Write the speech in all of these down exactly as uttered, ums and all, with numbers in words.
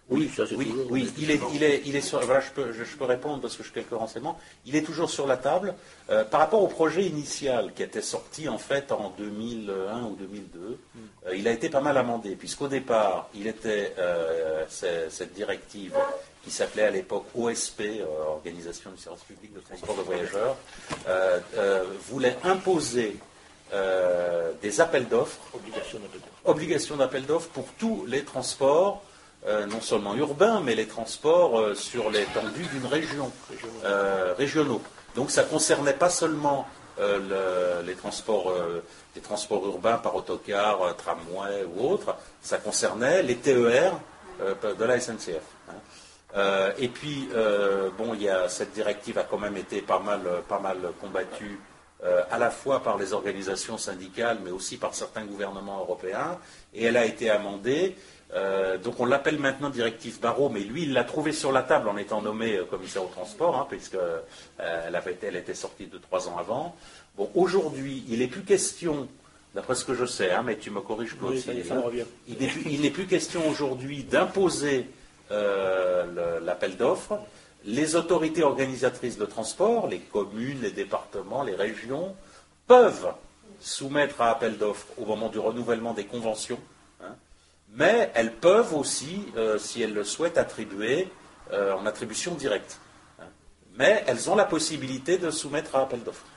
Oui, ça c'est Oui, toujours. oui, il est, il est, il est sur. Voilà, je peux, je, je peux répondre parce que j'ai quelques renseignements. Il est toujours sur la table euh, par rapport au projet initial qui était sorti en fait en deux mille un ou deux mille deux. Euh, il a été pas mal amendé puisqu'au départ, il était euh, c'est- cette directive qui s'appelait à l'époque O S P, euh, Organisation du service public de transport de voyageurs, euh, euh, voulait imposer euh, des appels d'offres, Obligation d'appel d'offres. obligation d'appel d'offres pour tous les transports. Euh, non seulement urbains, mais les transports euh, sur l'étendue d'une région, euh, régionaux. Donc ça ne concernait pas seulement euh, le, les, transports, euh, les transports urbains par autocar, euh, tramway ou autres, ça concernait les T E R euh, de la S N C F. Hein. Euh, et puis, euh, bon, il y a, cette directive a quand même été pas mal, pas mal combattue euh, à la fois par les organisations syndicales, mais aussi par certains gouvernements européens, et elle a été amendée. Euh, donc on l'appelle maintenant directive Barrot, mais lui il l'a trouvé sur la table en étant nommé euh, commissaire au transport, hein, puisque euh, elle, avait été, elle était sortie de trois ans avant. Bon, aujourd'hui, il n'est plus question, d'après ce que je sais, hein, mais tu me corriges Claude, Oui, ça y est, ça hein, revient. il n'est plus, il n'est plus question aujourd'hui d'imposer euh, le- l'appel d'offres. Les autorités organisatrices de transport, les communes, les départements, les régions, peuvent soumettre à appel d'offres au moment du renouvellement des conventions. Hein, mais elles peuvent aussi, euh, si elles le souhaitent, attribuer euh, en attribution directe. Hein. Mais elles ont la possibilité de soumettre à appel d'offres.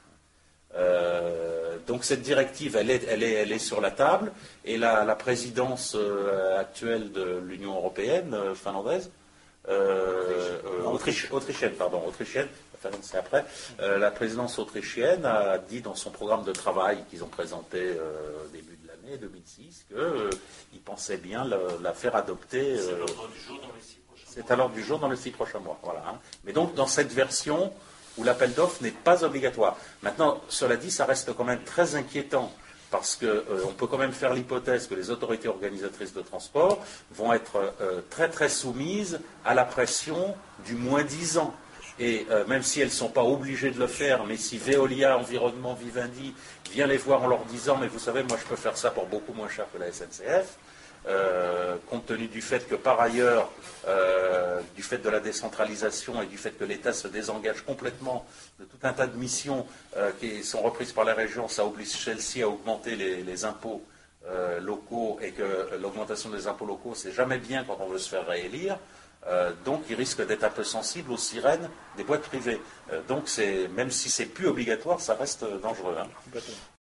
Euh, donc cette directive, elle est, elle est, elle est sur la table, et la, la présidence euh, actuelle de l'Union européenne, euh, finlandaise, euh, euh, Autriche, autrichienne, pardon, autrichienne, la Finlande c'est après, euh, la présidence autrichienne a dit dans son programme de travail qu'ils ont présenté euh, au début de l'année deux mille six qu'ils euh, pensaient bien le, la faire adopter. C'est Euh, l'ordre du jour dans les six prochains mois. c'est à l'ordre du jour dans les six prochains mois. Voilà, hein. Mais donc dans cette version où l'appel d'offres n'est pas obligatoire. Maintenant, cela dit, ça reste quand même très inquiétant parce qu'on euh, peut quand même faire l'hypothèse que les autorités organisatrices de transport vont être euh, très très soumises à la pression du moins dix ans. Et euh, même si elles ne sont pas obligées de le faire, mais si Veolia, Environnement, Vivendi vient les voir en leur disant « mais vous savez, moi je peux faire ça pour beaucoup moins cher que la S N C F », Euh, compte tenu du fait que par ailleurs, euh, du fait de la décentralisation et du fait que l'État se désengage complètement de tout un tas de missions euh, qui sont reprises par la région, ça oblige Chelsea à augmenter les, les impôts euh, locaux, et que l'augmentation des impôts locaux, c'est jamais bien quand on veut se faire réélire. Euh, donc il risque d'être un peu sensible aux sirènes des boîtes privées. Euh, donc même si c'est plus obligatoire, ça reste dangereux. Hein.